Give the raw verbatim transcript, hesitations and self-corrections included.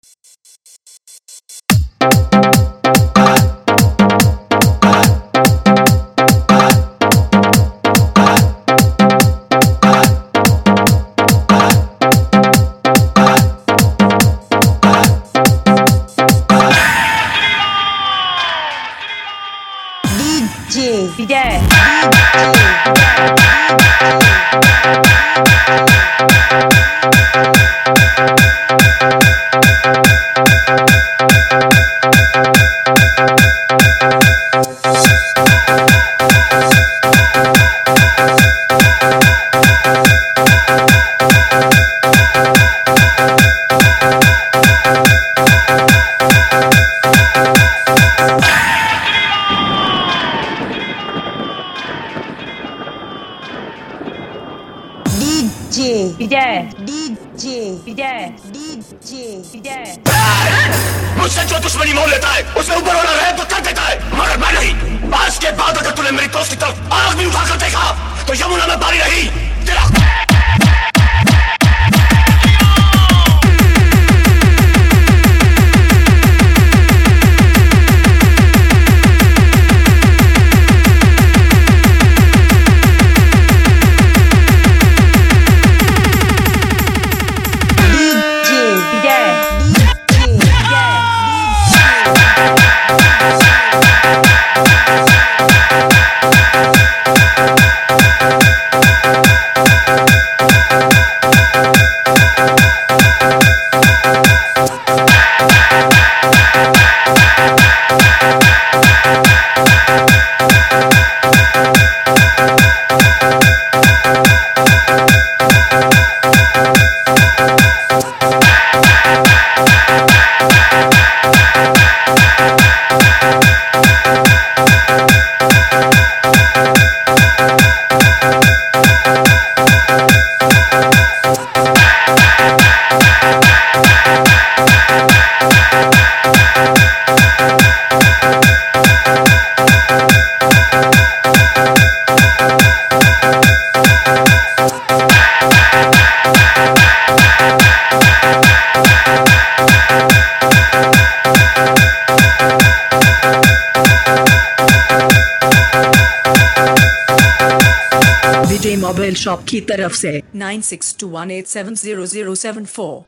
D J DJ DJ DJ DJ DJ DJ मुझसे जो दुश्मनी मोल लेता है उसे ऊपर वाला रहे तो कर देता है, मगर मैं नहीं। आज के बाद अगर तूने मेरी दोस्त की तरफ आग भी उठाकर देखा तो यमुना में पानी नहीं तेरा। विजय मोबाइल शॉप की तरफ से nine six two one eight seven zero zero seven four.